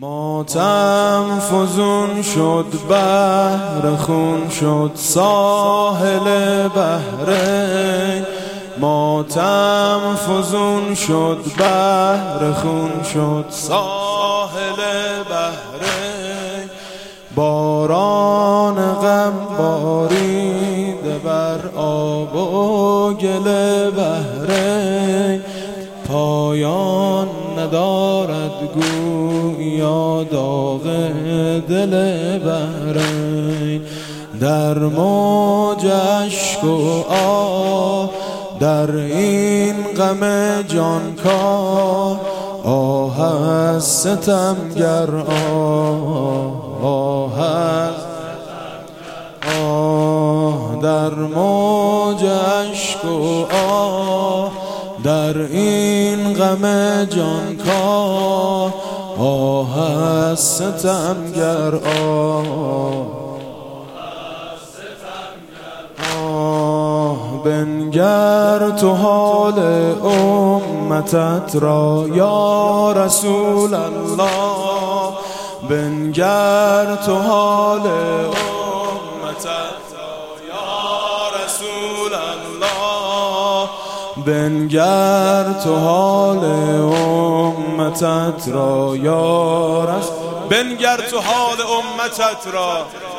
ماتم فزون شد بحر خون شد ساحل بحرین. ماتم فزون شد بحر خون شد ساحل بحرین. باران غم باریده بر آب و گل بحرین. پایان ندارد گویا داغ دل بحرین. در موج اشک و آه در این غم جانکاه، آه از ستمگر آه در موج اشک و آه در این غم جانکاه، آه از ستمگر بنگر تو حال امتت را یا رسول الله. بنگر تو حال امتت را یا رسول الله. بنگر تو حال امتت را یا رسول. بنگر تو حال امتت را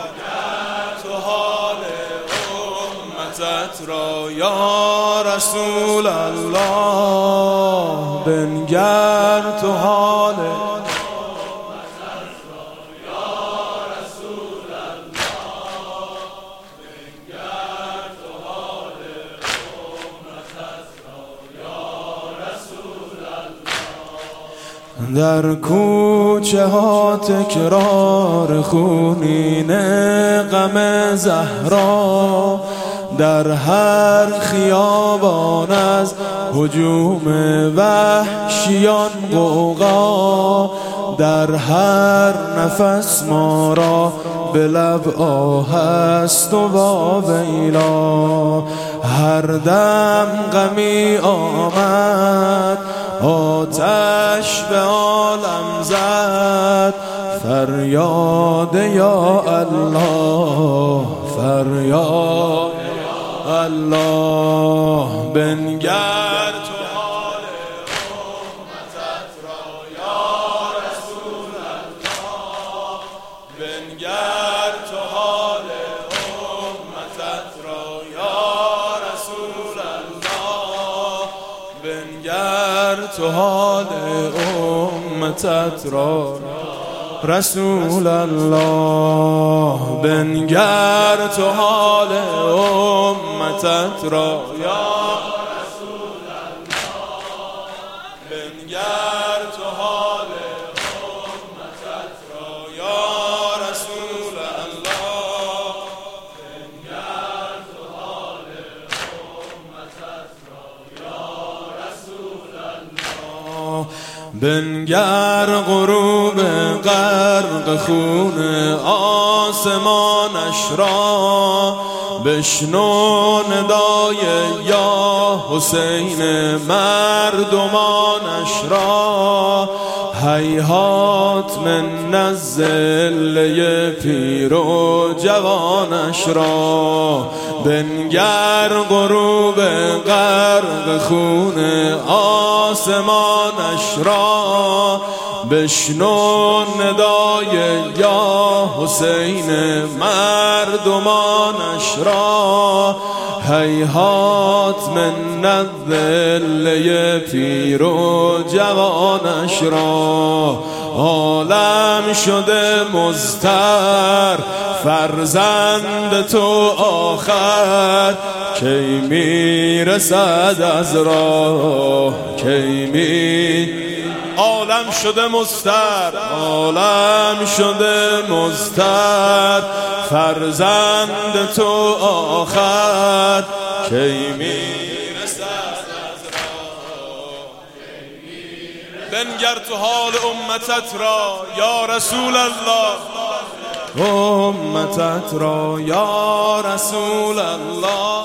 را یا رسول الله. بنگر تو حال امتت را یا رسول الله. بنگر تو حال امتت را یا رسول الله. در کوچه ها تکرار خونین غم زهرا، در هر خیابان از هجوم وحشیان غوغا، در هر نفس ما را به لب آه است و واویلا. هر دم غمی آمد آتش به عالم زد، فریاد یا الله فریاد الله. بنگر تو حال امتت را یا رسول الله. بنگر تو حال امتت را یا رسول الله. بنگر تو حال امتت را رسول الله. بنگر تو حال امتت را یا رسول الله. بنگر تو حال امتت را یا رسول الله. بنگر تو حال امتت را یا رسول الله. بنگر غروب غرق خون آسمانش را، بشنو ندای یا حسین مردمانش را. هیهات من الذل پیر و جوانش را. بنگر غروب غرق خون آسمانش را، بشنو ندای یا حسین مردمانش را. هیهات من الذل پیر و جوانش را. عالم شده مضطر فرزند تو آخر، کی میرسد از راه کی می. عالم شده مضطر عالم شده مضطر فرزند تو آخر، کی میرسد از راه. بنگر تو حال امتت را یا رسول الله. امتت را یا رسول الله.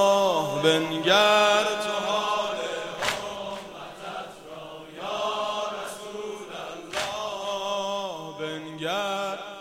بنگر تو حال امتت را یا رسول الله. بنگر